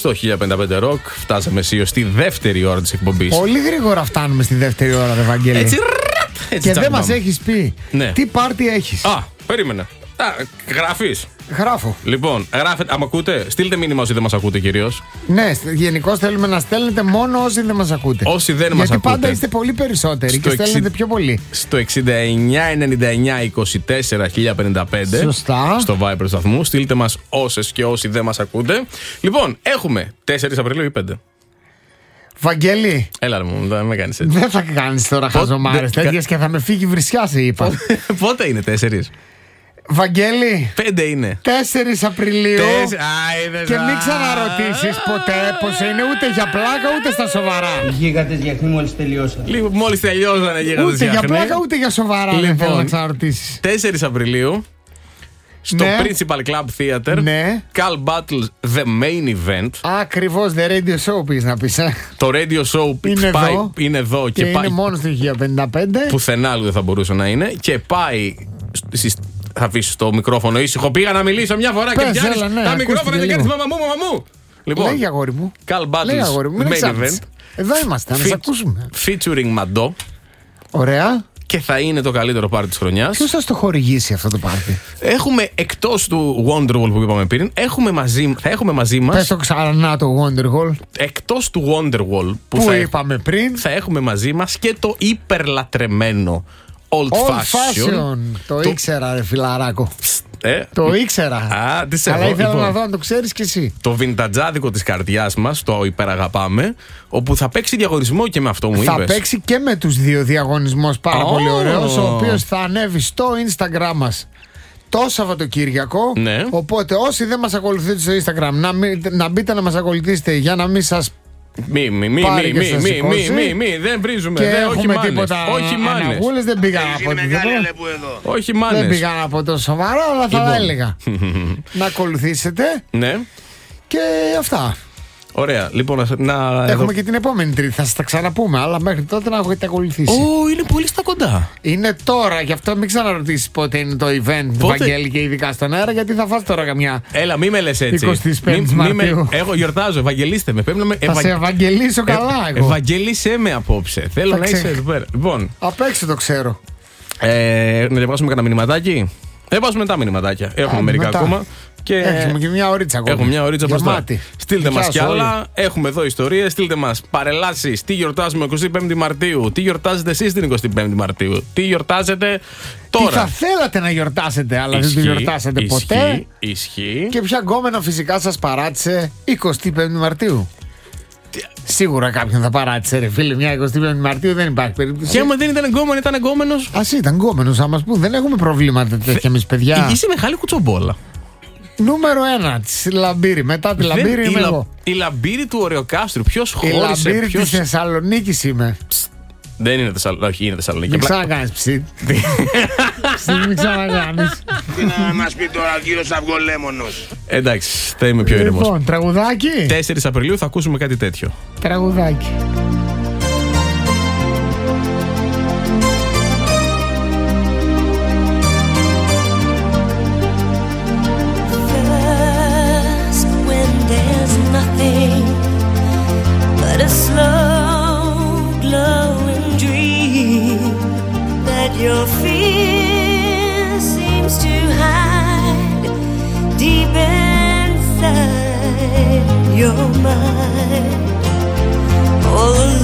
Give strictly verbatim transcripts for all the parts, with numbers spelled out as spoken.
στο χίλια πενήντα πέντε Rock. Φτάσαμε αισίω στη δεύτερη ώρα της εκπομπής. Πολύ γρήγορα φτάνουμε στη δεύτερη ώρα, ρε Βαγγέλη. Έτσι, έτσι. Και δεν μας έχεις πει ναι. τι πάρτι έχεις. Α, περίμενε. Α, γράφεις. Γράφω. Λοιπόν, γράφετε, άμα ακούτε, στείλτε μήνυμα όσοι δεν μας ακούτε κυρίως. Ναι, γενικώς θέλουμε να στέλνετε μόνο όσοι δεν μας ακούτε. Όσοι δεν Γιατί μας ακούτε. πάντα είστε πολύ περισσότεροι στο και στέλνετε εξήντα πιο πολύ. Στο εξήντα εννιά ενενήντα εννιά είκοσι τέσσερα χίλια πενήντα πέντε. Σωστά. Στο Viber του σταθμού. Στείλτε μας όσες και όσοι δεν μας ακούτε. Λοιπόν, έχουμε τέσσερις Απριλίου ή πέντε. Βαγγέλη. Έλα, μου, δεν με κάνεις έτσι. Δεν θα κάνεις τώρα Πότε- χαζομάρες δε- τέτοιες και θα με φύγει βρισιά, σε είπα. Πότε είναι τέσσερις. Βαγγέλη. Πέντε είναι. τέσσερις Απριλίου. Τέσσερις. Α, είδες, Και α. μην ξαναρωτήσεις ποτέ πως είναι ούτε για πλάκα ούτε στα σοβαρά. Οι γίγαντες γιαχνοί μόλις τελειώσαν. Λίγο μόλις τελειώσανε γίγαντες Ούτε για γιαχνοί. πλάκα ούτε για σοβαρά δεν Λοιπόν. θέλω να ξαναρωτήσεις. τέσσερις Απριλίου. Στο Ναι. Principal Club Theater. Ναι. Cal Battles The Main Event. Ακριβώς, the radio show πεις να πεις, ε. Το radio show Είναι πάει, εδώ. είναι εδώ Και και, πάει. είναι μόνο στο χίλια πενήντα πέντε. Πουθενά άλλο δεν θα μπορούσε να είναι. Και πάει. στις- Θα αφήσει το μικρόφωνο ήσυχο. Πήγα να μιλήσω μια φορά Πες, και πιάνεις έλα, ναι, τα ακούστηκε μικρόφωνα και λίγο. κάνεις μαμαμού, μαμαμού. Λοιπόν, Λέγε αγόρι μου. Cal Λέγε αγόρι μου, Battles μην Main εξάρτησες. Event. Εδώ είμαστε, να σε ακούσουμε. Featuring Mado. Ωραία. Και θα είναι το καλύτερο πάρτι της χρονιάς. Ποιος θα στο χορηγήσει αυτό το πάρτι? Έχουμε εκτός του Wonderwall που είπαμε πριν, έχουμε μαζί, θα έχουμε μαζί μας. Πες το ξανά το Wonderwall Εκτός του Wonderwall που, που θα, είπαμε πριν. θα έχουμε μαζί μας και το υπερλατρεμένο Old, Old Fashion. Fashion. Το Το- ήξερα, ρε φιλαράκο. Ε, Το ήξερα. Α, τι σε Αλλά έχω, ήθελα λοιπόν. να δω αν το ξέρεις κι εσύ. Το βιντατζάδικο της καρδιάς μας, το υπεραγαπάμε, όπου θα παίξει διαγωνισμό και με αυτό μου Θα είπες. παίξει και με τους δύο διαγωνισμός πάρα Oh. πολύ ωραίος, ο οποίος θα ανέβει στο Instagram μας το Σαββατοκύριακο. Ναι. Οπότε όσοι δεν μας ακολουθείτε στο Instagram να, μην- να μπείτε να μας ακολουθήσετε για να μην σας Μη, μη, μη, πάρει μη, και μη, σας μη, σηκώσει. μη, μη, μη, δεν βρίζουμε. και Δεν, όχι έχουμε μάνες. τίποτα Όχι μάνες. αναγούλες, δεν πήγα να πω τίποτα. Όχι Δεν μάνες. πήγα να πω τόσο σοβαρά, αλλά θα Λοιπόν. έλεγα να ακολουθήσετε Ναι. και αυτά. Ωραία. Λοιπόν, να. να Έχουμε εδώ- και την επόμενη Τρίτη, θα σας τα ξαναπούμε, αλλά μέχρι τότε να έχετε ακολουθήσει. Ω, είναι πολύ στα κοντά. Είναι τώρα, γι' αυτό μην ξαναρωτήσεις πότε είναι το event, Πότε? Βαγγέλη, και ειδικά στον αέρα, γιατί θα φας τώρα καμιά. Έλα, μη με λες έτσι. εικοστή πέμπτη Μη- μη με- Μαρτίου. Εγώ γιορτάζω, ευαγγελίστε με. Πρέπει να με. Θα σε ευαγγελίσω καλά Ε, εγώ. Ευαγγελίσέ με απόψε. Θέλω Θα να ξε- είσαι εδώ πέρα. Λοιπόν, Απ' έξω το ξέρω. ε, να διαβάσουμε κανένα μηνυματάκι. Θα διαβάσουμε μετά μηνυματάκια. Έχουμε Α, μερικά μετά. ακόμα. Και Έχουμε και μια ωρίτσα ακόμα. Έχουμε μια ωρίτσα μπροστά. Γεμάτη. Στείλτε μας Δικιά κι σου άλλα. Έχουμε εδώ ιστορίες. Στείλτε μας παρελάσεις. Τι γιορτάζουμε εικοστή πέμπτη Μαρτίου. Τι γιορτάζετε εσείς την εικοστή πέμπτη Μαρτίου. Τι γιορτάζετε Τι θα τώρα. θέλατε να γιορτάσετε, αλλά δεν το Ισχύει, γιορτάσατε ισχύει, ποτέ. Ισχύει. Και ποια γκόμενα φυσικά σας παράτησε εικοστή πέμπτη Μαρτίου. Σίγουρα κάποιον θα παράτησε, ρε φίλε, μια εικοστή πέμπτη Μαρτίου, δεν υπάρχει περίπτωση. Και άμα δεν ήταν εγκόμενο, ήταν εγκόμενος. Α ήταν γκόμενος, άμα πούν, δεν έχουμε προβλήματα τέτοια εμείς, παιδιά. Είσαι μεγάλη κουτσομπόλα. Νούμερο ένα, τη Λαμπύρη. Μετά τη Λαμπύρη Δεν- είμαι η, Λα- εγώ. η Λαμπύρη του Ορειοκάστρου. Ποιος Η χώρισε, Λαμπύρη ποιος... της Θεσσαλονίκης είμαι. Δεν είναι Θεσσαλονίκη. Όχι, είναι Θεσσαλονίκη. Μην Απλά- ξανακάνεις ψιτ. Ψιτ, μην ξανακάνεις. Τι να μας πει τώρα ο κύριος Αυγολέμονος. Εντάξει, θα είμαι πιο ήρεμος. Λοιπόν, τραγουδάκι. τέσσερις Απριλίου θα ακούσουμε κάτι τέτοιο. Τραγουδάκι. First, when there's nothing but a slow glowing dream that your fear seems to hide deep inside your mind. All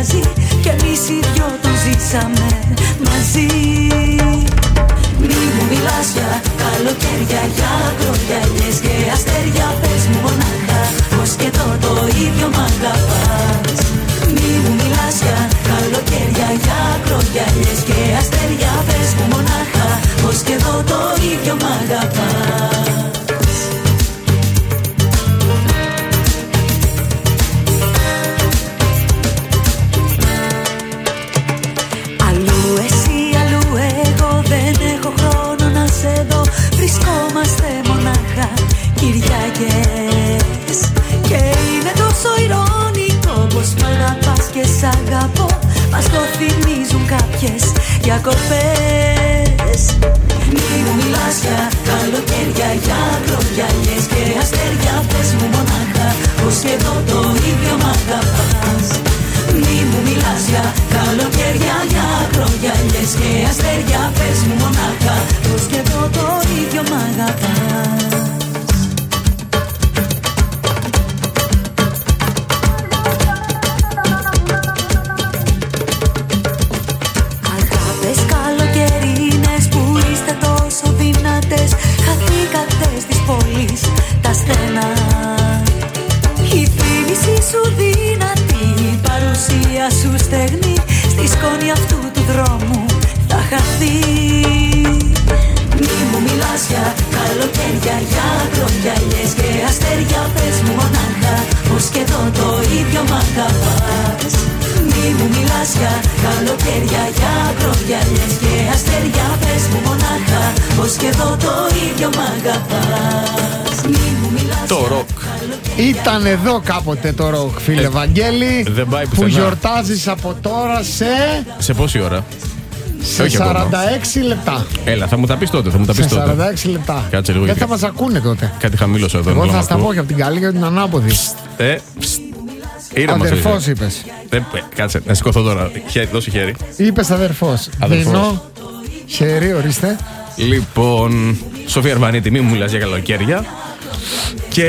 μοιάζει κι εμείς οι δυο τον ζήσαμε μαζί. Μη μου μιλάς για καλοκαίρια, για ακρογιαλιές και αστέρια. Πες μου μονάχα πως και εδώ το ίδιο μ' αγαπάς. Μη μου μιλάς για καλοκαίρια, για ακρογιαλιές και αστέρια. Πες μου μονάχα πως και εδώ το ίδιο μ' αγαπάς. Βρισκόμαστε μονάχα Κυριακές και είναι τόσο ηρωνικό πως μ' αγαπάς και σ' αγαπώ. Μας το θυμίζουν κάποιες διακοπές. Μη μου μιλάς για καλοκαίρια, για ακρογιαλιές και αστέρια. Πες μου μονάχα πως και εδώ το ίδιο μ' αγαπάς. Μη μου μιλάς για καλοκαίρια, για ακρογιαλιές και αστέρια. Πες μου μονάχα πως και εδώ το ίδιο μ' αγαπάς. Αγάπες καλοκαιρινές που είστε τόσο δυνατές. Χαθήκατε στις πόλεις τα στενά. Η φίληση σου δυνατή, η παρουσία σου στεγνή. Στη σκόνη αυτού του δρόμου θα χαθεί. Μη μου μιλάς για καλοκαίρια, για ακρογιαλιές και αστέρια. Πες μου μονάχα πως και εδώ το ίδιο μ' αγαπάς. Μη μου μιλάς για καλοκαίρια, για ακρογιαλιές και αστέρια. Πες μου μονάχα πως και εδώ το ίδιο μ' αγαπάς. Μη μου μιλάς το ροκ. Ήταν εδώ κάποτε το ροκ, φίλε ε, Βαγγέλη. Δεν πάει που γιορτάζεις από τώρα σε... Σε πόση ώρα? Σε όχι σαράντα έξι ακόμα. Λεπτά. Έλα, θα μου τα πεις τότε. Θα μου τα πεις σε τότε. σαράντα έξι λεπτά. Κάτσε λίγο. Δεν γιατί... θα μας ακούνε τότε. Κάτι χαμήλωσα εδώ. Εγώ θα στα πω και από την καλή και από την ανάποδη. Ε, αδερφός είπες. Ε, κάτσε, να σηκωθώ τώρα. Χέρι, δώσε χέρι. Είπες αδερφός. Δίνω χέρι, ορίστε. Λοιπόν, Σοφία Αρβανίτη, μη μου μιλάς για καλοκαίρια. Και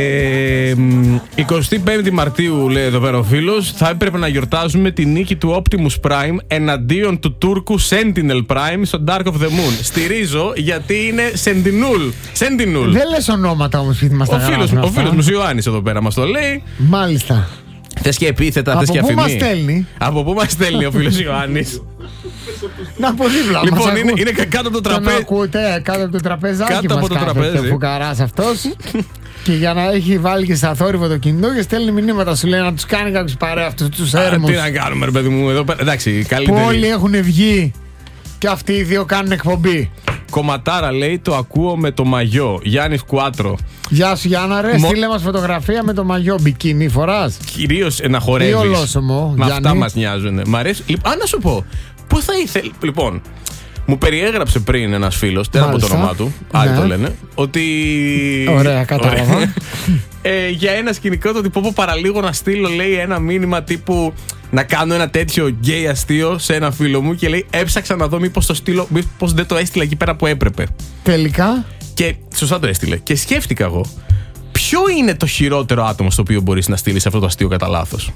εικοστή πέμπτη Μαρτίου, λέει εδώ πέρα ο φίλος, θα έπρεπε να γιορτάζουμε τη νίκη του Optimus Prime εναντίον του Τούρκου Sentinel Prime στο Dark of the Moon. Στηρίζω γιατί είναι Sentinel. Sentinel. Δεν λες ονόματα όμως, γιατί μας τα γράφουν. Ο φίλος μου Ιωάννης εδώ πέρα μας το λέει. Μάλιστα. Θες και επίθετα, θες και αφημί. Από πού μας στέλνει? Από πού μας στέλνει ο φίλος Ιωάννης? Να από δίπλα. Λοιπόν, είναι, είναι κάτω από το τραπέζι. Τον ακούτε κάτω από το τραπέζάκι. Κάτω από το τραπέζι. Ο φουκαράς αυτός. Και για να έχει βάλει και στα θόρυβο το κινητό και στέλνει μηνύματα. Σου λέει να τους κάνει κάποιους παρέα αυτούς τους έρμους. Τι να κάνουμε, ρε παιδί μου, εδώ πέρα. Εντάξει, καλύτερη. Που όλοι έχουν βγει και αυτοί οι δύο κάνουν εκπομπή. Κομματάρα λέει, το ακούω με το μαγιό. Γιάννης Κουάτρο. Γεια σου Γιάννα, ρε. Μο... Στείλε μας φωτογραφία με το μαγιό. Μπικίνι φοράς? Κυρίως να χορεύεις. Ή ολόσωμο. Με Γιάννη. αυτά μας νοιάζουν. Μ' αρέσει. Λοιπόν, αν να σου πω, πώς θα ήθελε. Λοιπόν, μου περιέγραψε πριν ένας φίλος, δεν από το όνομά του, άλλοι ναι. το λένε, ότι. Ωραία, κατάλαβα. ε, για ένα σκηνικό το ότι πω, πω παραλίγο να στείλω, λέει, ένα μήνυμα τύπου να κάνω ένα τέτοιο γκέι αστείο σε ένα φίλο μου και λέει έψαξα να δω μήπως το στείλω, μήπως δεν το έστειλα εκεί πέρα που έπρεπε. Τελικά. Και σωστά το έστειλε. Και σκέφτηκα εγώ, ποιο είναι το χειρότερο άτομο στο οποίο μπορείς να στείλεις αυτό το αστείο κατά λάθος?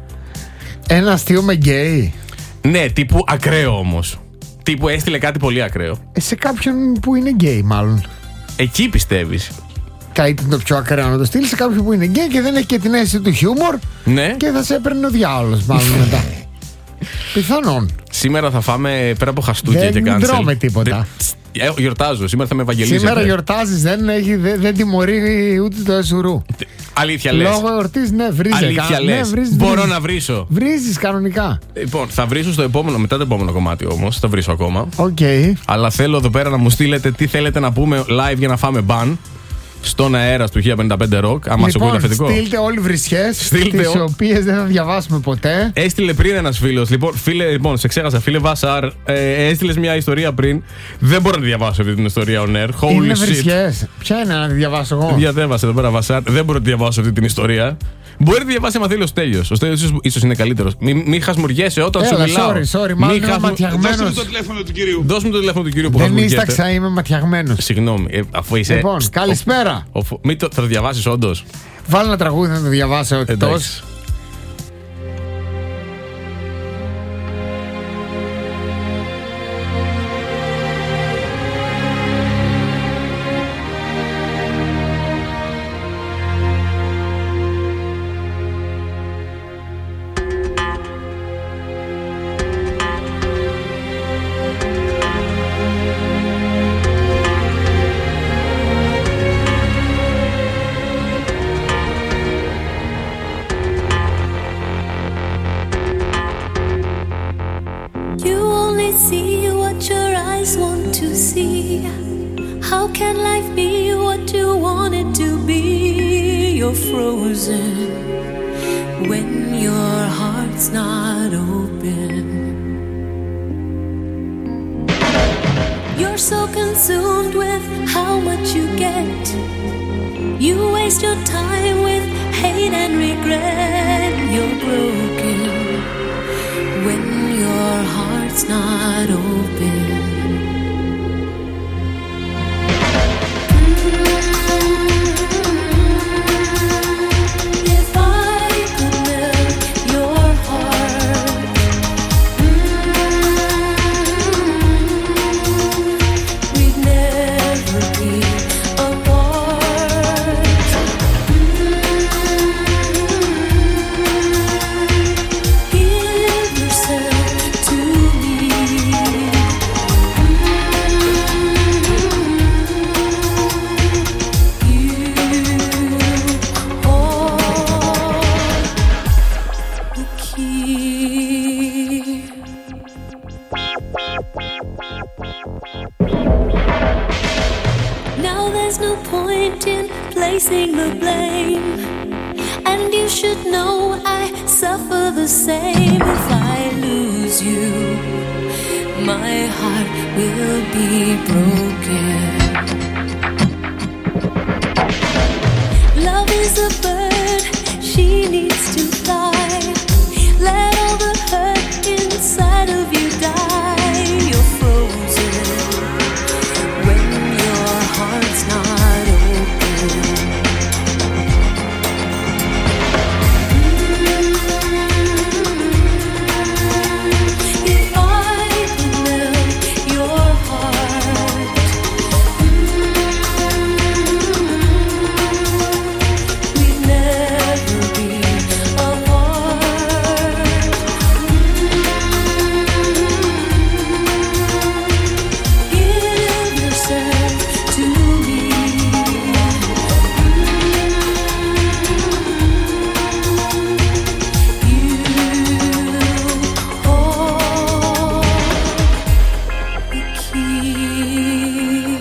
Ένα αστείο με γκέι. Ναι, τύπου ακραίο όμως. Τύπου έστειλε κάτι πολύ ακραίο. Ε, σε κάποιον που είναι γκέι, μάλλον. Εκεί πιστεύεις? Θα ήταν το πιο ακραίο να το στείλει σε κάποιον που είναι γκέι και δεν έχει και την αίσθηση του χιούμορ. Ναι. Και θα σε έπαιρνε ο διάολος, μάλλον μετά. Πιθανόν. Σήμερα θα φάμε πέρα από χαστούκια δεν και κάνσελ. Δεν τρώμε τίποτα. Ε, γιορτάζω. Σήμερα θα με ευαγγελίζετε. Σήμερα γιορτάζεις, δεν, έχει, δεν, δεν τιμωρεί ούτε το εσουρού. Αλήθεια λες? Λόγω εορτής, ναι, βρίζε. Αλήθεια λες? Ναι, βρίζεις, Μπορώ βρίζεις. να βρίσω. Βρίζεις κανονικά. Λοιπόν, θα βρίσω στο επόμενο, μετά το επόμενο κομμάτι όμως. Θα βρίσω ακόμα. Οκ. Okay. Αλλά θέλω εδώ πέρα να μου στείλετε τι θέλετε να πούμε live για να φάμε μπαν. Στον αέρα του χίλια πενήντα πέντε Rock. Αν μας ακούτε αφεντικό. Στείλτε όλοι βρισιές, τις ο... οποίες δεν θα διαβάσουμε ποτέ. Έστειλε πριν ένας φίλος. Λοιπόν, φίλε, λοιπόν, σε ξέχασα, φίλε Βασάρ. Ε, έστειλες μια ιστορία πριν. Δεν μπορώ να τη διαβάσω αυτή την ιστορία on air. Holy είναι shit. βρισιές. Ποια είναι να τη διαβάσω εγώ? Διαβάσε εδώ πέρα, Βασάρ. Δεν μπορώ να τη διαβάσω αυτή την ιστορία. Μπορεί να τη διαβάσει, άμα θέλει ο Στέλιος. Ο Στέλιος ίσως, ίσως είναι καλύτερος. Μην μη χασμουριέσαι όταν Έλα, σου μιλάω. Sorry, sorry, μάλλον είμαι ματιαγμένος. Δώσε μου το τηλέφωνο του κυρίου. Δώσε μου το τηλέφωνο του κυρίου που δεν χασμουριέται. ίσταξα, είμαι ματιαγμένος. Συγγνώμη, ε, αφού είσαι. Λοιπόν, ο, καλησπέρα. Ο, ο, μη το, θα το διαβάσεις όντως? Βάλω ένα τραγούδι να το διαβάσω εκτός. can life be what you want it to be? You're frozen when your heart's not open. You're so consumed with how much you get. You waste your time with hate and regret. You're broken when your heart's not open. If I could melt your heart, we'd never be apart. Give yourself to me. Now there's no point in placing the blame, and you should know I suffer the same. If I lose you, my heart will be broken. Love is a bird, she needs to fly. Let all the hurt inside of you die. You're frozen when your heart's not open. If I could melt your heart, we'd never be apart. Give yourself to me. You hold the key.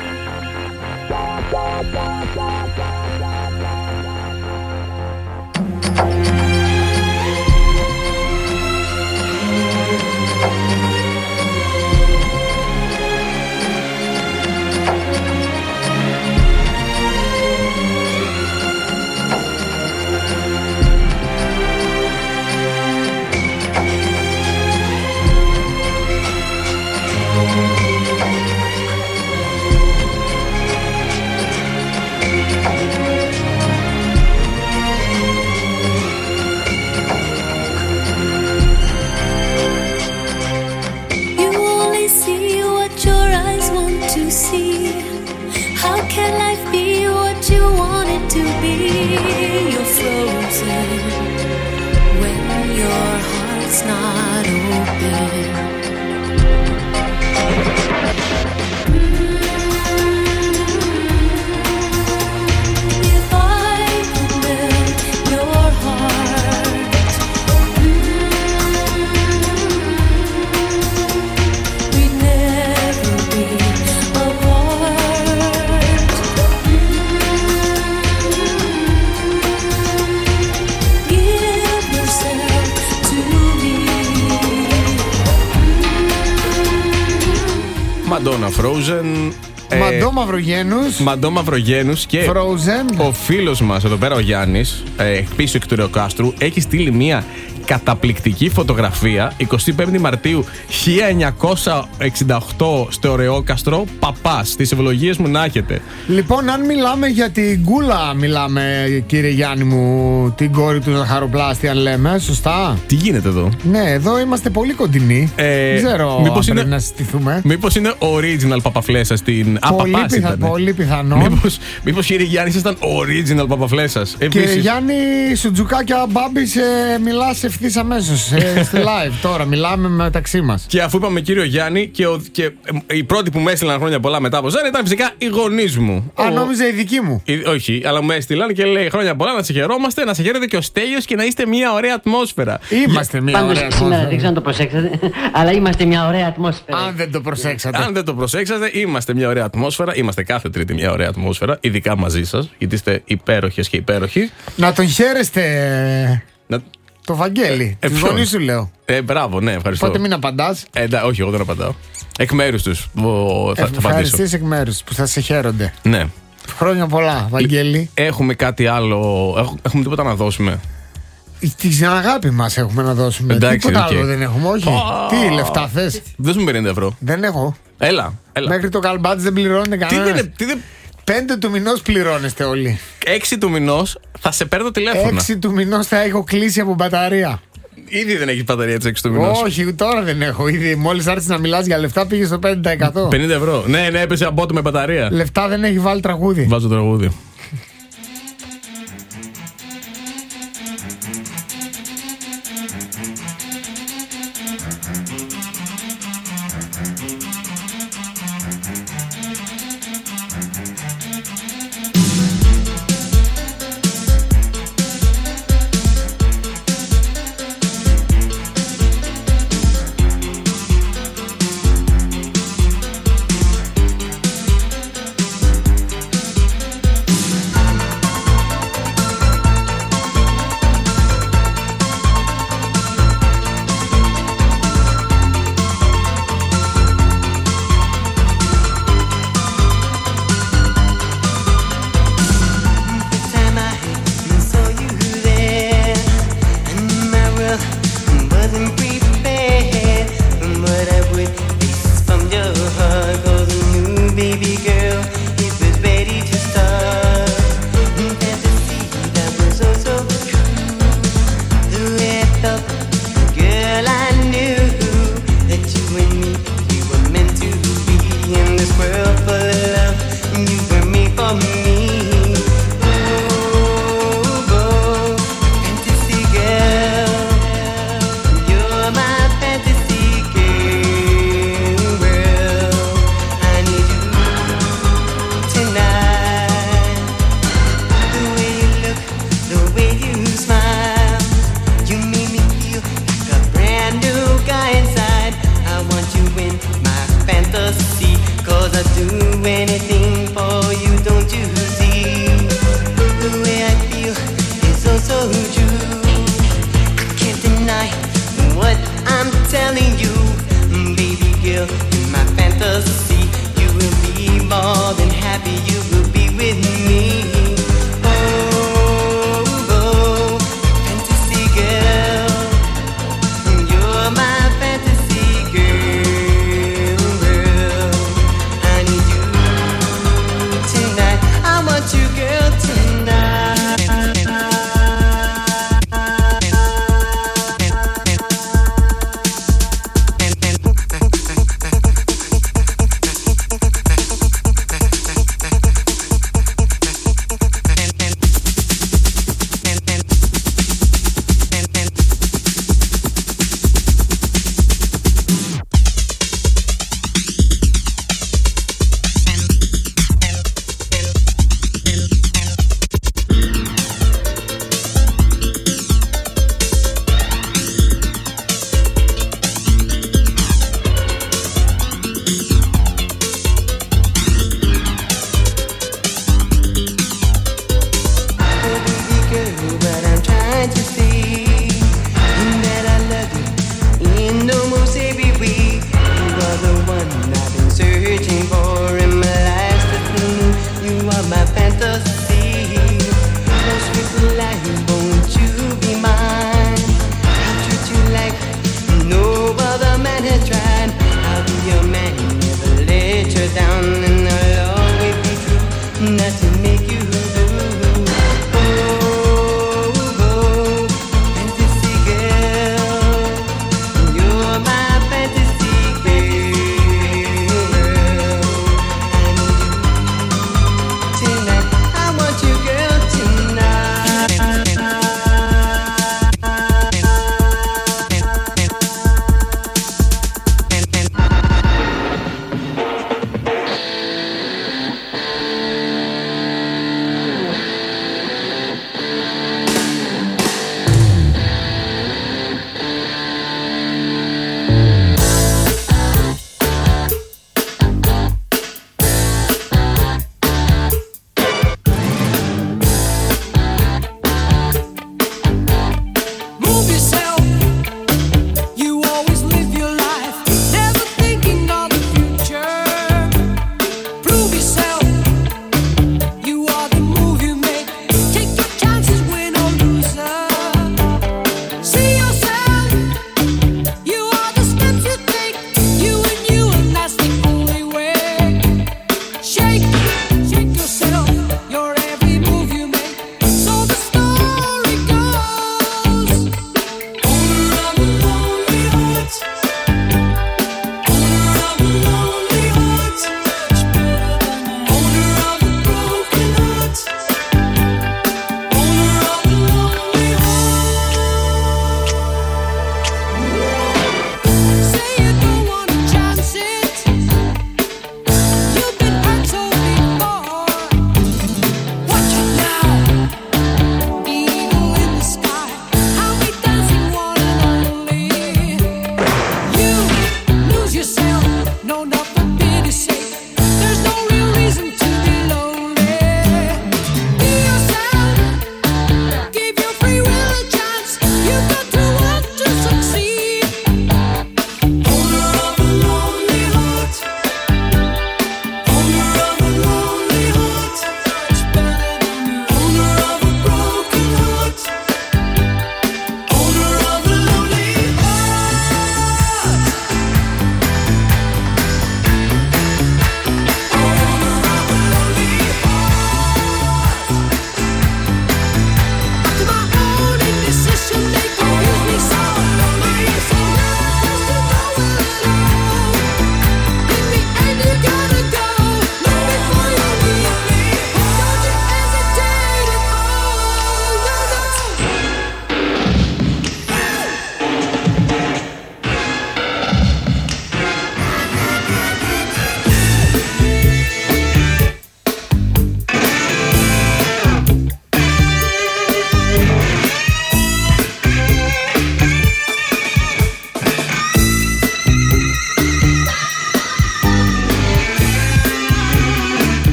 You only see what your eyes want to see. How can life be what you want it to be? You're frozen when your heart's not open. If I could melt your heart, we'd never be apart. Give yourself to me. Madonna Frozen. Μαντό Μαυρογένους. Μαντό Μαυρογένους και Frozen. ο φίλος μας εδώ πέρα, ο Γιάννης, ε, πίσω εκ του Ρεοκάστρου, έχει στείλει μία καταπληκτική φωτογραφία εικοστή πέμπτη Μαρτίου χίλια εννιακόσια εξήντα οκτώ στο Ρεόκαστρο. Παπάς, τις ευλογίες μου να έχετε. Λοιπόν, αν μιλάμε για την Γκούλα, μιλάμε, κύριε Γιάννη μου, την κόρη του Ζαχαροπλάστη, αν λέμε, σωστά. Τι γίνεται εδώ? Ναι, εδώ είμαστε πολύ κοντινοί. Ε, Δεν ξέρω μήπως αν είναι- πρέπει να συστηθούμε. Μήπως είναι original Παπαφλέσας στην. Α, Πολύ, παπάς πιθα... ήτανε. πολύ πιθανό. Μήπως, μήπως κύριε Γιάννη ήσασταν original Παπαφλέσας? Κύριε Επίσης, Γιάννη, Σουτζουκάκια Μπάμπης, ε, μιλάς ευθύ ευθύς αμέσως στη live τώρα. Μιλάμε μεταξύ μας. Και αφού είπαμε κύριο Γιάννη, και, ο, και ε, οι πρώτοι που με έστειλαν χρόνια πολλά μετά από εσένα ήταν φυσικά οι γονείς μου. Α, ο... νόμιζα οι δικοί μου. Η, όχι, αλλά μου έστειλαν και λέει χρόνια πολλά, να σε χαιρόμαστε, να σε χαίρετε και ο Στέλιος και να είστε μια ωραία ατμόσφαιρα. Είμαστε μια Πάντως, ωραία σήμερα ατμόσφαιρα. δεν ξέρω αν το προσέξατε, αλλά είμαστε μια ωραία ατμόσφαιρα. Αν δεν το προσέξατε. Αν δεν το προσέξατε, είμαστε μια ωραία ατμόσφαιρα. Είμαστε κάθε Τρίτη μια ωραία ατμόσφαιρα, ειδικά μαζί σας, γιατί είστε υπέροχες και υπέροχοι. Να τον χαίρεστε. Να... Το Βαγγέλη. Ε, Τους ποιον? γονείς σου λέω. Ε, μπράβο, ναι, ευχαριστώ. Πότε μην απαντάς. Ε, εντά, όχι, εγώ δεν απαντάω. Εκ μέρους τους. Ο, θα, θα απαντήσω. Ευχαριστείς εκ μέρους που θα σε χαίρονται. Ναι. Χρόνια πολλά, Βαγγέλη. Έχουμε κάτι άλλο. Έχουμε, έχουμε τίποτα να δώσουμε. Την αγάπη μας έχουμε να δώσουμε. Εντάξει, Τίποτα οκ. άλλο δεν έχουμε, όχι. Oh. Τι λεφτά θες? Δώσ' μου πενήντα ευρώ. Δεν έχω. Έλα, έλα. Μέχρι το καλμπάτι δεν πληρώνεται Τι κανένας. δεν, τι δεν, Πέντε του μηνός πληρώνεστε όλοι. έξι του μηνός θα σε παίρνω τηλέφωνα. Έξι του μηνός θα έχω κλείσει από μπαταρία. Ήδη δεν έχεις μπαταρία της έξι του μηνός. Όχι, τώρα δεν έχω. Ήδη μόλις άρχισε να μιλάς για λεφτά πήγε στο πέντε τοις εκατό. πενήντα ευρώ. Ναι, ναι, έπεσε από με μπαταρία. Λεφτά δεν έχει βάλει τραγούδι. Βάζω τραγούδι.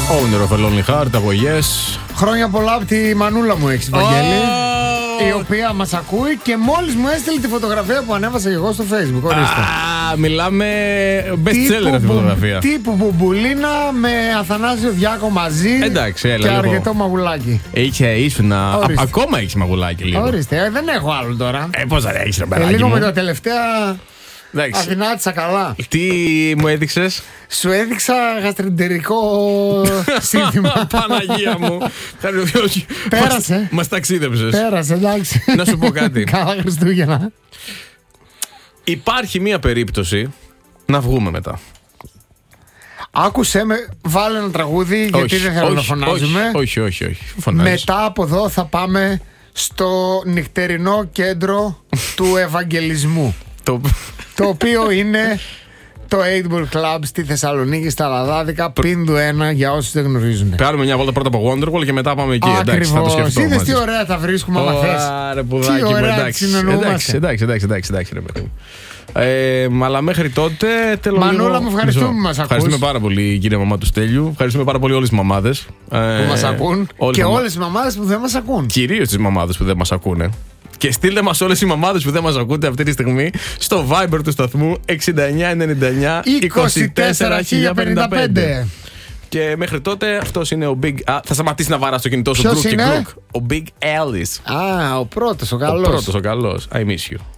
Owner of a Lonely Heart από Yes. Χρόνια πολλά από τη μανούλα μου έχεις, Βαγγέλη. Oh. Η οποία μας ακούει και μόλις μου έστειλε τη φωτογραφία που ανέβασα και εγώ στο Facebook. Ορίστε. Ah, μιλάμε best seller αυτή η φωτογραφία. Τύπου Μπουμπουλίνα με Αθανάσιο Διάκο μαζί. Εντάξει, έλα, και λίγο. αρκετό μαγουλάκι. Είχε ίσουνα. Ορίστε. Ακόμα έχει μαγουλάκι λίγο. Ορίστε, ε, δεν έχω άλλο τώρα. Ε, πώς θα έχεις ρε Ε, παιδάκι λίγο μου. με τα τελευταία Εντάξει. αδυνάτησα καλά. Τι μου έδειξες? Σου έδειξα γαστρεντερικό σύνθημα. Παναγία μου. Πέρασε. Μας ταξίδεψες. Πέρασε, εντάξει. Να σου πω κάτι. Καλά Χριστούγεννα. Υπάρχει μία περίπτωση να βγούμε μετά. Άκουσέ με, βάλε ένα τραγούδι, γιατί Όχι, δεν θέλω όχι, να φωνάζουμε. Όχι, όχι, όχι, όχι. Φωνάζεις. Μετά από εδώ θα πάμε στο νυχτερινό κέντρο του Ευαγγελισμού. Το... Το οποίο είναι το eight ball Club στη Θεσσαλονίκη, στα Λαδάδικα, Πίνδου ένα, για όσους δεν γνωρίζουν. Κάνουμε μια βόλτα πρώτα από Wonderwall και μετά πάμε εκεί. Εντάξει, θα το Ακριβώς. σκεφτώ. Είδες μαζί. τι ωραία τα βρίσκουμε άμα θες. Ωραία, Τι πουδάκι μου, ωραία εντάξει. συνεννοούμαστε. Εντάξει, εντάξει, εντάξει, εντάξει, εντάξει, ρε παιδί μου. Ε, αλλά μέχρι τότε θέλω Μανούλα λίγο... μου, ευχαριστούμε Μισό. που μας ακούς. Ευχαριστούμε πάρα πολύ, κύριε μαμά του Στέλιου. Ευχαριστούμε πάρα πολύ όλες τις μαμάδες Που ε, μας ακούν. όλες Και μαμα- όλες οι μαμάδες που δεν μας ακούν. Κυρίως τις μαμάδες που δεν μας ακούνε. Και στείλτε μας όλες οι μαμάδες που δεν μας ακούτε αυτή τη στιγμή στο Viber του σταθμού εξήντα εννιά ενενήντα εννιά είκοσι τέσσερα χίλια πενήντα πέντε. Και μέχρι τότε αυτός είναι ο Big. Α, θα σταματήσει να βαρά στο κινητό σου. Ποιος Brook και είναι? Crook. Ο Big Alice. Α, ο πρώτος, ο Ο καλός. πρώτος, ο καλός. I miss you.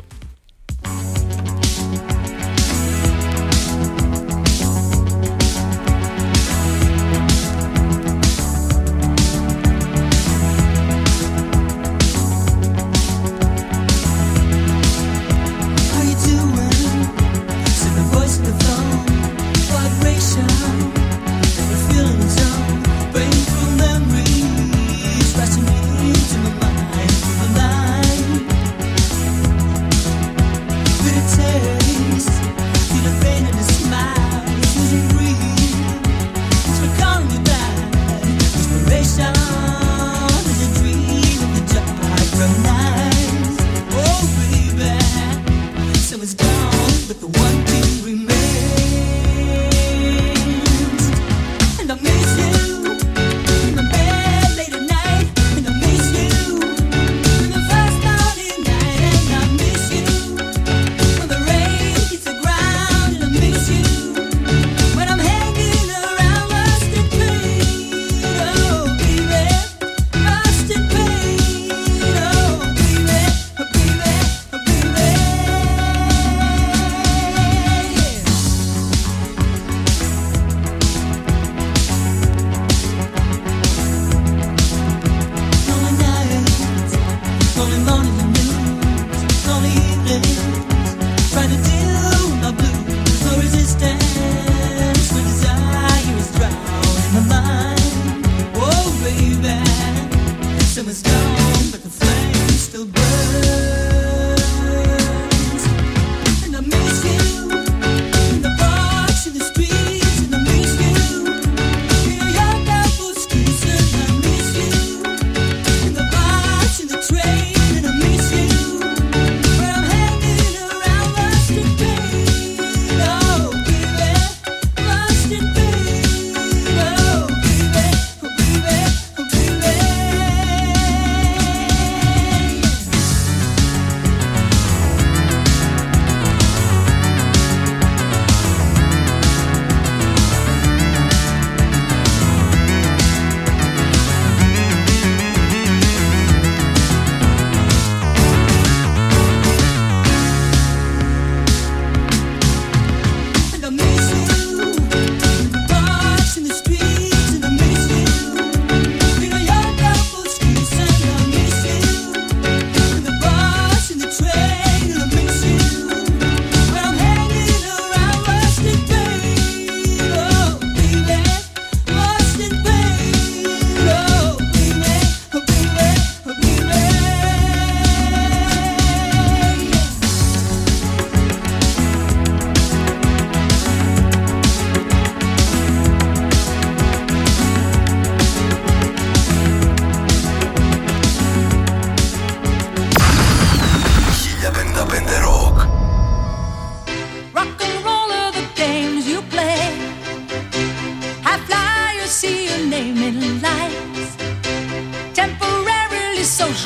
How you doing? Said the voice in the phone. Vibration. Never feeling the tone. Painful memories rushing into my mind through the night.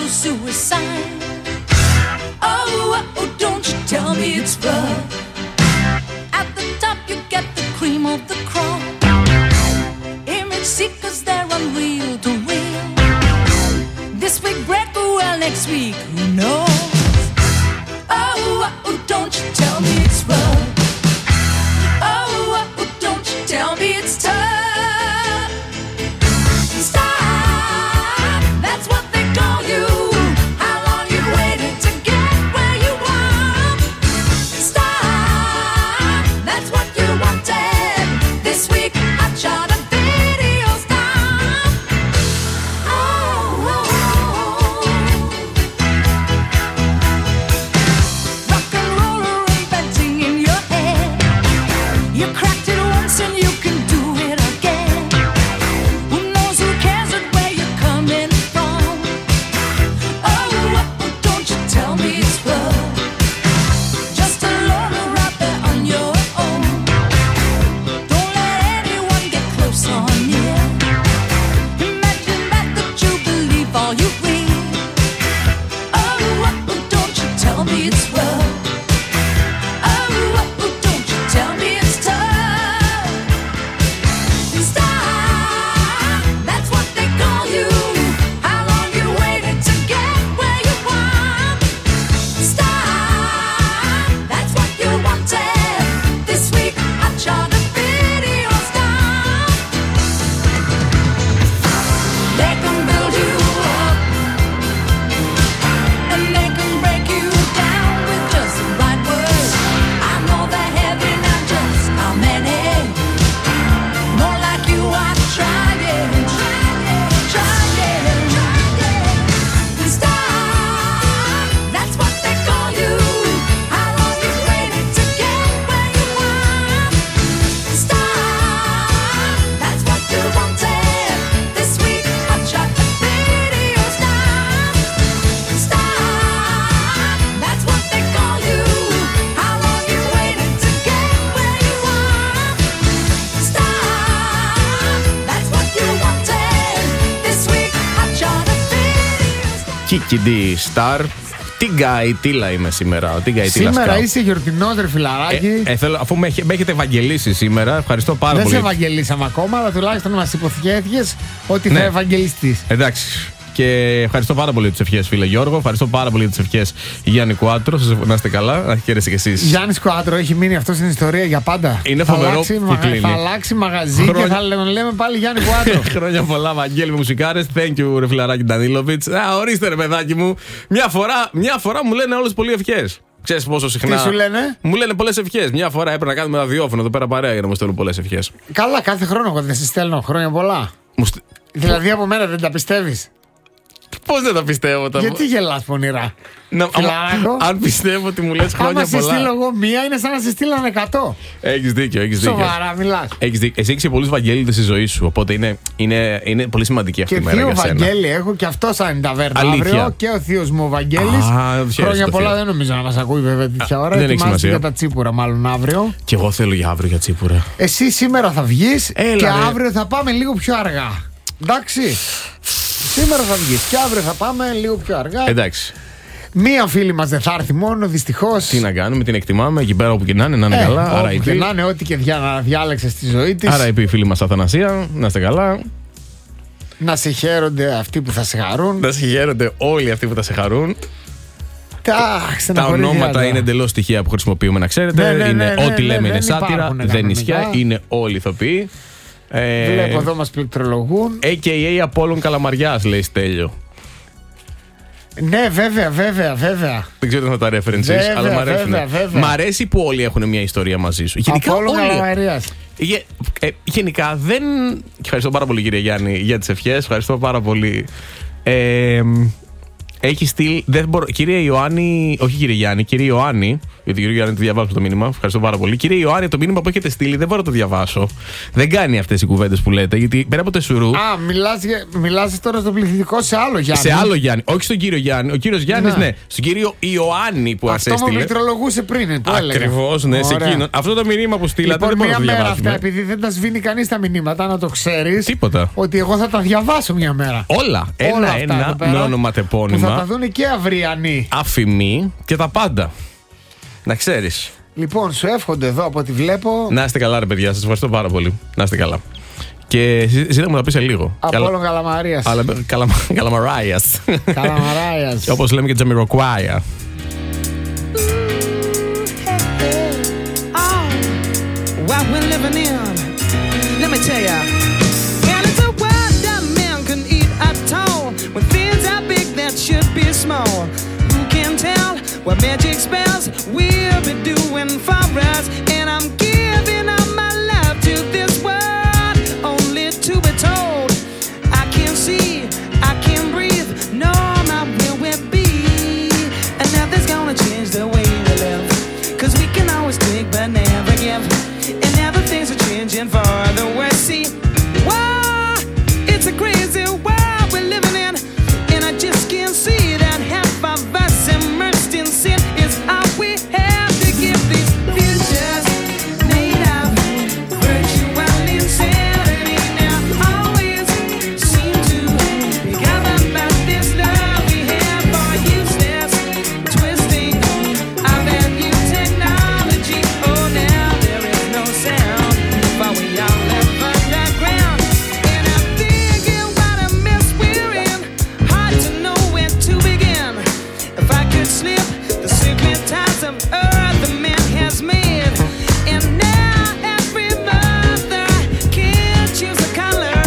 suicide. Oh, oh, don't you tell me it's rough. At the top you get the cream of the crop. Image seekers, they're unreal to real. This week break, well, next week, who knows? Oh, oh, don't you tell me it's rough. Oh, oh, don't you tell me it's tough. Stop, that's what they call you. How long you waited to get where you want. Stop, that's what you wanted. This week I shot a video. Stop. Oh, oh, oh. Rock and roll inventing in your head. You cracked it once and you can do it again. Who knows, who cares what where you're coming from? Oh, oh, don't you tell me it's rough. Just a loner out there on your own. Don't let anyone get close on you. Imagine that, that you believe all you read. Oh, oh, don't you tell me it's rough. Oh, oh, don't you tell me it's tough. Stop, that's what they call you. How long you waited to get where you want. Stop, that's what you wanted. This week I shot a video. Stop. They can build you up and they can break you down with just the right words. I know they're heavy, not just how many. More like you are trying, trying, trying, trying. Stop, that's what they call you. How long you waited to get where you want. Stop, that's what you wanted. This week I shot the video. Stop, stop, that's what they call you. How long you waited to get where you want. Stop, that's what you wanted. This week I shot a video. Kiki D Star. Τι γκάι, τίλα είμαι σήμερα. Τι γκάι, τίλα Σήμερα σκάω. είσαι γιορτινός, ρε φιλαράκι. Ε, ε, θέλω, αφού με, έχ- με έχετε ευαγγελίσει σήμερα, ευχαριστώ πάρα Δεν πολύ. σε ευαγγελίσαμε ακόμα, αλλά τουλάχιστον μας υποθηκέθηκες ότι Ναι. θα ευαγγελιστείς. Εντάξει. Και ευχαριστώ πάρα πολύ για τις ευχές, φίλε Γιώργο. Ευχαριστώ πάρα πολύ για τις ευχές, Γιάννη Κουάτρο. Σας να είστε καλά. Να χαίρεστε κι εσείς. Γιάννης Κουάτρο έχει μείνει αυτό στην ιστορία για πάντα. Είναι θα φοβερό αλλάξει, που μαγα- κλείνει. θα αλλάξει μαγαζί Χρόνια- και θα λέμε, λέμε πάλι Γιάννη Κουάτρο. Χρόνια πολλά, Βαγγέλη με μουσικάρες. Thank you, ρε φιλαράκι Ντανίλοβιτς. Α, ορίστε, ρε παιδάκι μου. Μια φορά, μια φορά μου λένε όλες πολύ ευχές. Ξέρεις πόσο συχνά. Τι σου λένε? Μου λένε πολλές ευχές. Μια φορά έπρεπε να κάνουμε ραδιόφωνο εδώ πέρα παρέα για να μου στέλνουν πολλές ευχές. Καλά, κάθε χρόνο εγώ δεν σε στέλνω χρόνια πολλά. Μου στε- Δηλαδή από μένα δεν τα πιστεύεις. Πώς δεν τα πιστεύω τα Γιατί γελάς πονηρά. Να, Φιλαράκο. άμα- αν πιστεύω ότι μου λες Άμα χρόνια σε στείλω πολλά. εγώ μία είναι σαν να σε στείλαν εκατό. Έχεις δίκιο, έχεις δίκιο. Σοβαρά μιλάς. Έχεις δίκιο. Εσύ έχεις πολλούς Βαγγέλιδες στη ζωή σου. Οπότε είναι, είναι, είναι πολύ σημαντική αυτή Και η μέρα θείο για σένα. Βαγγέλη έχω και αυτό σαν ταβέρνα Αλήθεια. αύριο. Και ο θείος μου ο Βαγγέλης. Α, χαίρεσαι Χρόνια το πολλά θείο. δεν νομίζω να μας ακούει βέβαια τέτοια ώρα. δεν έχει Ετοιμάζεται σημασία. για τα τσίπουρα μάλλον αύριο. Και εγώ θέλω για αύριο για τσίπουρα. Εσύ σήμερα θα βγεις Έλα, και ρε. αύριο θα πάμε λίγο πιο αργά. Εντάξει. Σήμερα θα βγεις και αύριο θα πάμε λίγο πιο αργά. Εντάξει. Μία φίλη μας δεν θα έρθει μόνο, δυστυχώς. Τι να κάνουμε, την εκτιμάμε εκεί πέρα όπου και να είναι, να είναι Ε, καλά. Άρα όπου και είπε, να είναι, ό,τι και διά, να διάλεξε στη ζωή της. άρα είπε η φίλη μας Αθανασία, να είστε καλά. Να σε χαίρονται αυτοί που θα σε χαρούν. Να συγχαίρονται όλοι αυτοί που θα σε χαρούν. Τα, Τα ονόματα είναι εντελώς στοιχεία που χρησιμοποιούμε, να ξέρετε. Ναι, ναι, ναι, είναι ναι, ό,τι ναι, λέμε ναι, είναι δεν σάτυρα, υπάρχουν δεν κανονικά. ισχύει, είναι όλοι ηθοποιοί. Ε, Βλέπω εδώ μας πληκτρολογούν. έι κέι έι Απόλλων Καλαμαριάς, λέει Στέλιο. Ναι, βέβαια, βέβαια, βέβαια. Δεν ξέρω αν θα τα references, Βέβαια, αλλά μ' αρέσουν. βέβαια, βέβαια. Μ' αρέσει που όλοι έχουν μια ιστορία μαζί σου. Γενικά Απόλλων όλοι. Καλαμαρίας. Γε- ε, γενικά δεν. Ευχαριστώ πάρα πολύ, κύριε Γιάννη, για τις ευχές. Ευχαριστώ πάρα πολύ. Ε, έχει στείλει. Δεν μπορώ, κύριε Ιωάννη, όχι κύριε Γιάννη, κύριε Ιωάννη, γιατί κύριε Γιάννη το διαβάσω το μήνυμα. Ευχαριστώ πάρα πολύ. Κύριε Ιωάννη, το μήνυμα που έχετε στείλει δεν μπορώ να το διαβάσω. Δεν κάνει αυτές οι κουβέντες που λέτε, γιατί πέρα από το σουρού. Α, μιλάς, για- μιλάς τώρα στο πληθυντικό σε άλλο Γιάννη. Σε άλλο Γιάννη, όχι στον κύριο Γιάννη. Ο κύριος Γιάννης, Ναι. ναι. Στον κύριο Ιωάννη που Αυτό σας μου έστειλε. πληκτρολογούσε πριν. Το έλεγα. Ακριβώς, ναι, σε Ωραία. εκείνον. Αυτό το μήνυμα που στείλατε Λοιπόν, δεν μπορώ μια να το μέρα διαβάσουμε. αυτά, επειδή δεν τα σβήνει κανείς τα μηνύματα, να το ξέρεις. Τίποτα. Ότι εγώ θα τα διαβάσω μια μέρα. Όλα. Όλα Ένα-ένα αυτά εδώ πέρα με ονοματεπώνυμα. που διάλειμμα. Θα τα δουν και αυριανοί. Αφημί και τα πάντα. Να ξέρεις. Λοιπόν, σου εύχονται εδώ από ό,τι βλέπω. Να είστε καλά, ρε παιδιά, σας ευχαριστώ πάρα πολύ. Να είστε καλά. Και ζήτα μου να πει σε λίγο. Απόλλων Καλαμαρίας. Καλαμαράιας. Καλαμαράιας. Όπως λέμε και Τζαμιροκουάια. What we're living in, let me tell ya. And it's a world that man can eat at all. When things are big that should be small. Who can tell what magic spells we'll be doing for us? And I'm giving up my love to this world, only to be told I can't see, I can't breathe, no, my will will be. And nothing's gonna change the way we live, 'cause we can always take but never give. And now the things are changing for the worse. See, wow, it's a crazy world we're living in, and I just can't see that half of us immersed in sin is all we have to give these futures made of virtual insanity. Now always seem to be governed by this love we have for useless twisting of that new technology. Oh, now there is no sound, but we all live underground. And I'm thinking what a mess we're in, hard to know where to begin. If I could slip the secret ties of earth the man has made, and now every mother can choose a color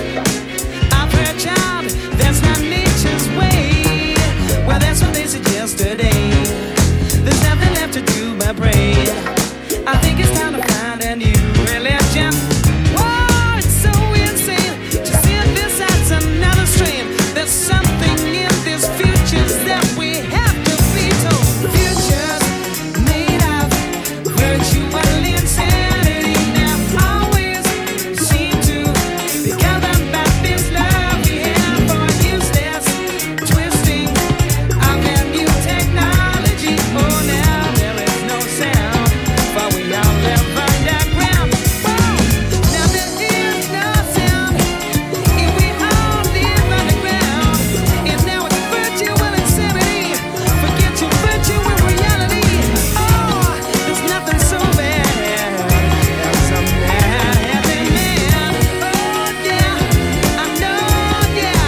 of her child. That's not nature's way. Well, that's what they suggest today. There's nothing left to do but pray. I think it's time to find a new religion. Whoa, it's so insane to see besides another strain. There's something in this future that we have to be told. Futures made of virtual insanity. Now always seem to be governed by this love we have for useless twisting of that new technology. Oh, now there is no sound, for we all live underground. Whoa, now there is no sound if we all live underground. And now it's virtual insanity. Forget your virtual reality. Oh, there's nothing so bad as some bad happening. Oh yeah, I know, yeah.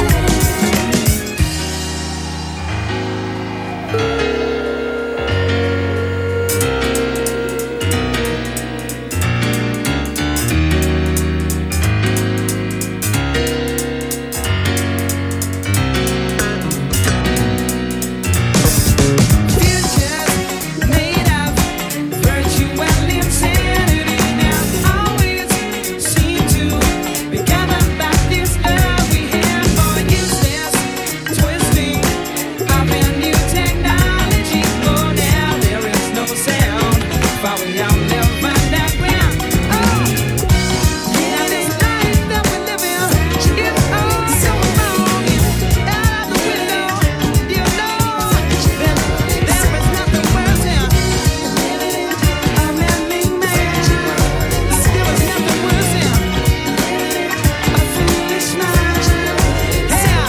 Futures made of virtual insanity. Now always seem to be governed by this love we have for useless twisting of a new technology. Oh, now there is no sound, for we all live underground. Oh, yeah, this life that we live in is all so wrong. Out of the window, you know that there is nothing worse than a man-made man. There is nothing worse than a foolish man. Yeah.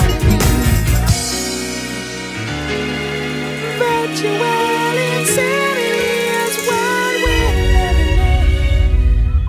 Virtual insanity is what we're living in.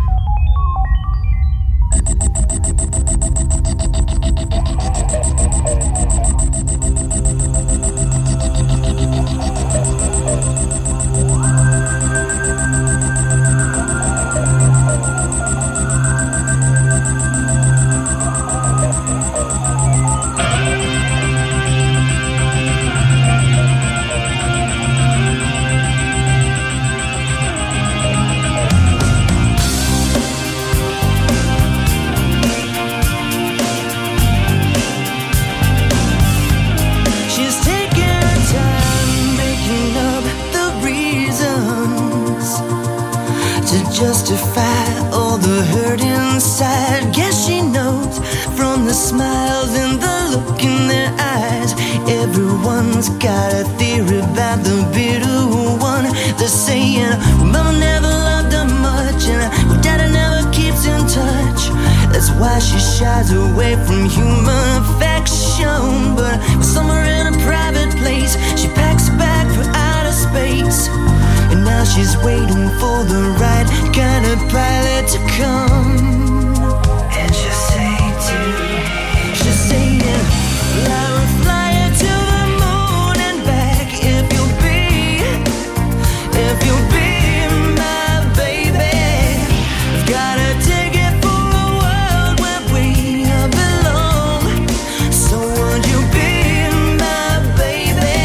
She's taking her time making up the reasons to justify all the hurt inside. Guess she knows from the smiles and the look in their eyes. Everyone's got a theory about the bitter one. They're saying, well, mama never loved her much, and her daddy never keeps in touch. That's why she shies away from human affection. affection, but somewhere in a private place, she packs a bag for outer space. And now she's waiting for the right kind of pilot to come. And she'll say to me, she'll say, yeah, I will fly you to the moon and back if you'll be, if you'll be my baby. I've got a ticket for a world where we belong. So would you be my baby?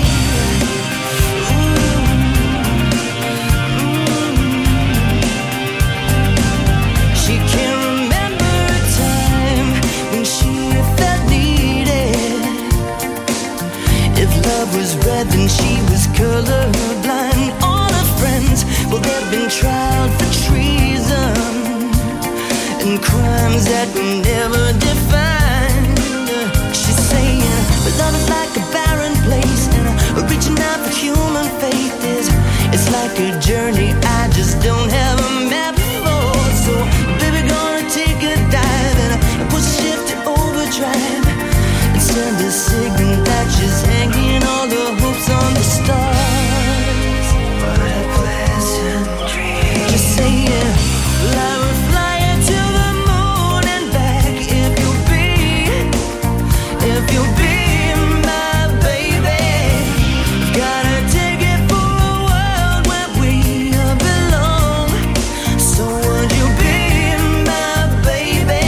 She can't remember a time when she felt needed. If love was red, then she was colorblind. All her friends, well, they've been tried for treason and crimes that were never defined. She's saying, but love is like a barren place, and uh, reaching out for human faith is, it's like a journey I just don't have a map for. So, baby, gonna take a dive and uh, put shift to overdrive and send a signal that she's hanging all the hopes on the stars. What a pleasant dream. Just say yeah, I will fly you to the moon and back if you'll be, if you'll be my baby. Got a ticket for a world where we belong. So would you be my baby?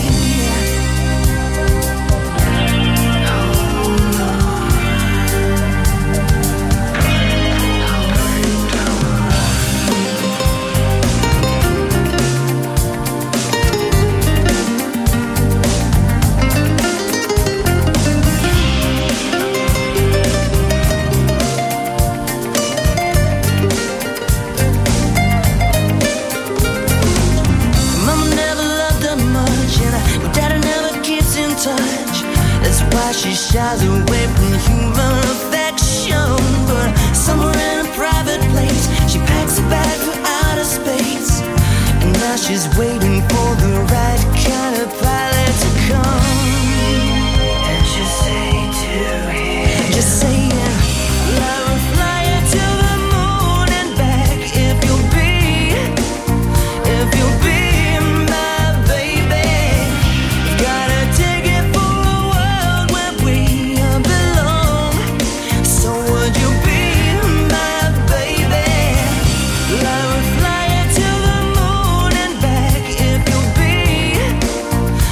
Mama never loved her much, and uh, Daddy never keeps in touch. That's why she shies away from human affection. But somewhere in a private place, she packs a bag for outer space. And now she's waiting for the right kind of pilot to come. And she'll say to him, just say yeah, I will fly you to the moon and back if you'll be, if you'll be my baby. Got a ticket for a world where we belong. So would you be my baby? I will fly you to the moon and back if you'll be,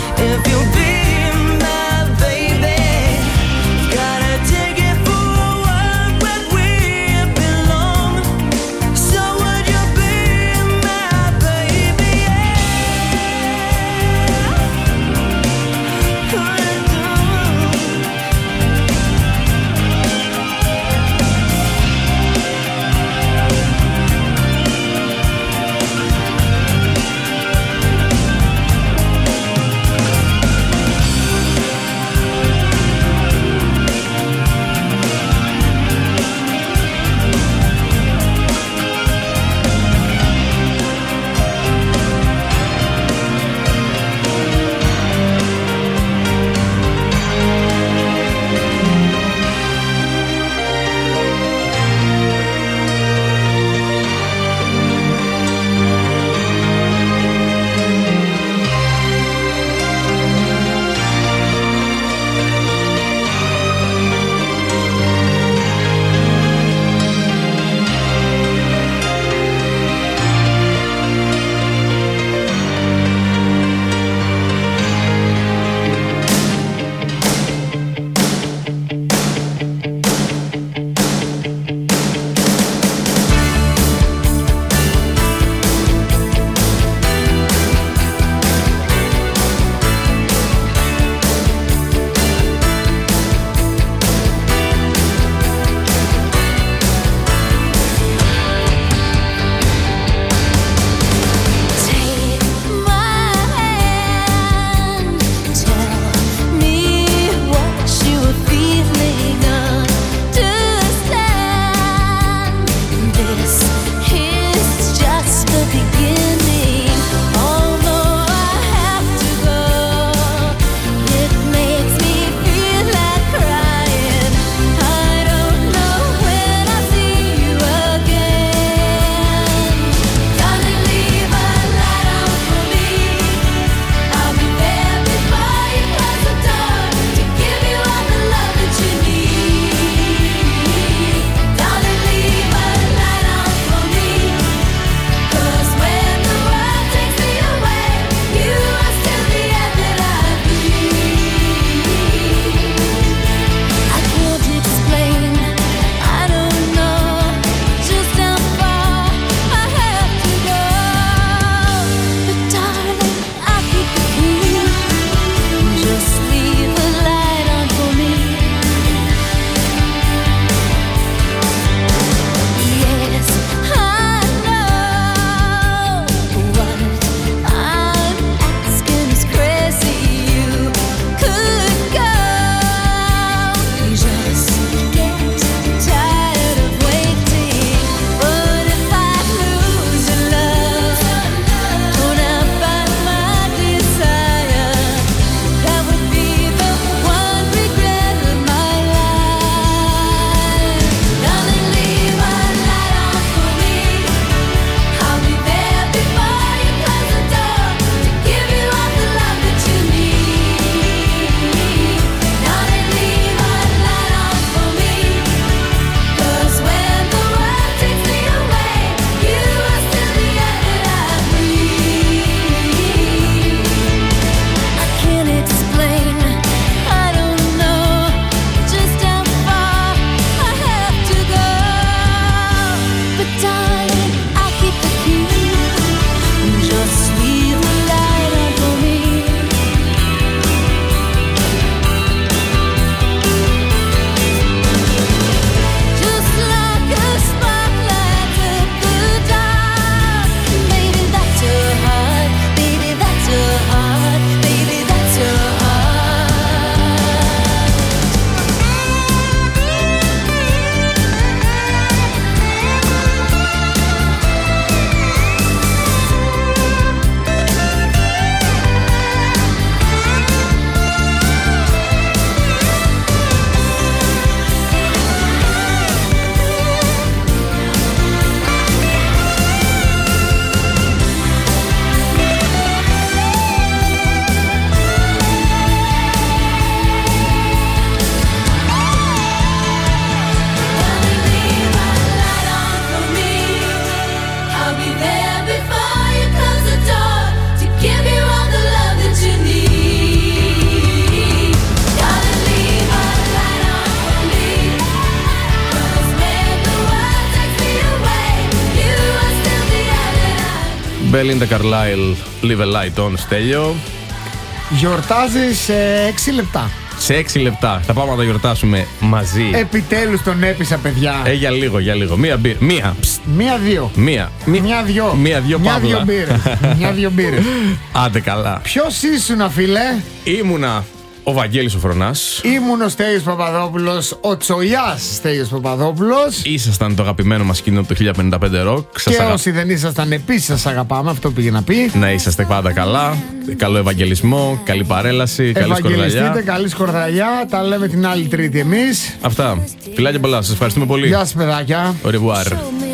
Belinda Carlisle, Leave a Light On, Στέλιο. Γιορτάζει σε έξι λεπτά. Σε έξι λεπτά. Θα πάμε να τα γιορτάσουμε μαζί. Επιτέλους τον έπεισα, παιδιά. Ε, για λίγο, για λίγο. Μία μπύρα. Μία. Μία-δύο. Μία. Μία-δυο. Μία-δυο παύλα. Μία-δυο μπύρες. Μία-δυο μπύρες. Άντε καλά. Ποιος ήσουνα, φίλε? Ήμουνα ο Βαγγέλης ο Φρονάς. Ήμουν ο Στέλιος Παπαδόπουλος, ο Τσοϊάς Στέλιος Παπαδόπουλος. Ήσασταν το αγαπημένο μας κοινό του χίλια πενήντα πέντε Rock. Και αγα... όσοι δεν ήσασταν, επίσης σας αγαπάμε. Αυτό πήγε να πει. Να είσαστε πάντα καλά. Καλό Ευαγγελισμό, καλή παρέλαση, καλή σκορδαλιά. Ευαγγελιστείτε, καλή σκορδαλιά. Τα λέμε την άλλη Τρίτη εμείς. Αυτά. Φιλάκια πολλά. Σας ευχαριστούμε πολύ. Γεια σας, παιδάκια. Au revoir.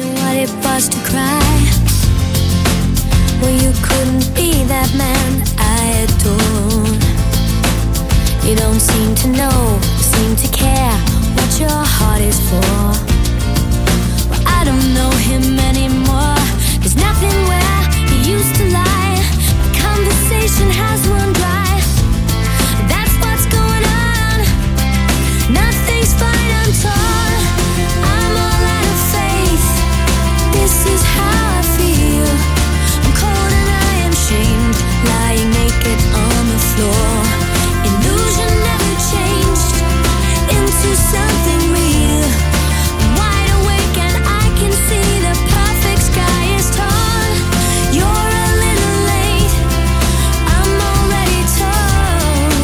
You don't seem to know, seem to care what your heart is for. Well, I don't know him anymore. There's nothing where he used to lie. The conversation has run dry. That's what's going on. Nothing's fine, I'm torn. I'm all out of faith. This is how I feel. I'm cold and I am shamed, lying naked on the floor. Illusion never changed into something real. I'm wide awake and I can see the perfect sky is torn. You're a little late, I'm already torn.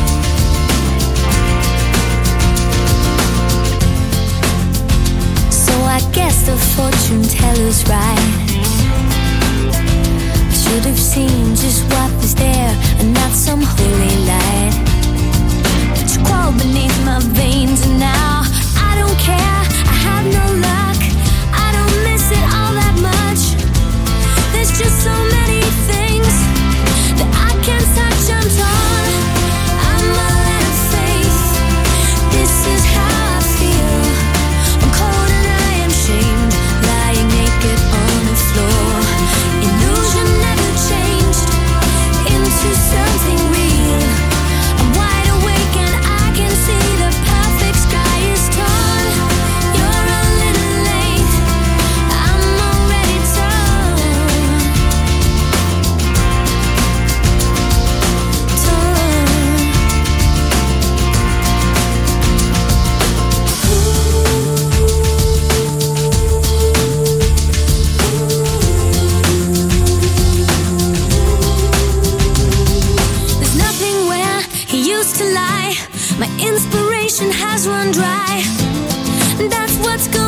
So I guess the fortune teller's right. I should have seen just what was there and not some holy light. You crawl beneath my veins and now I don't care, I have no luck. I don't miss it all that much. There's just so many things that I can't touch, I'm torn. I'm all out of faith. This is how I feel. I'm cold and I am shamed, lying naked on the floor. Illusion never changed into something real. I'm wide awake and I can see the perfect sky is torn. You're a little late, I'm already torn. Torn. There's nothing where he used to lie. My inspiration has run dry. That's what's going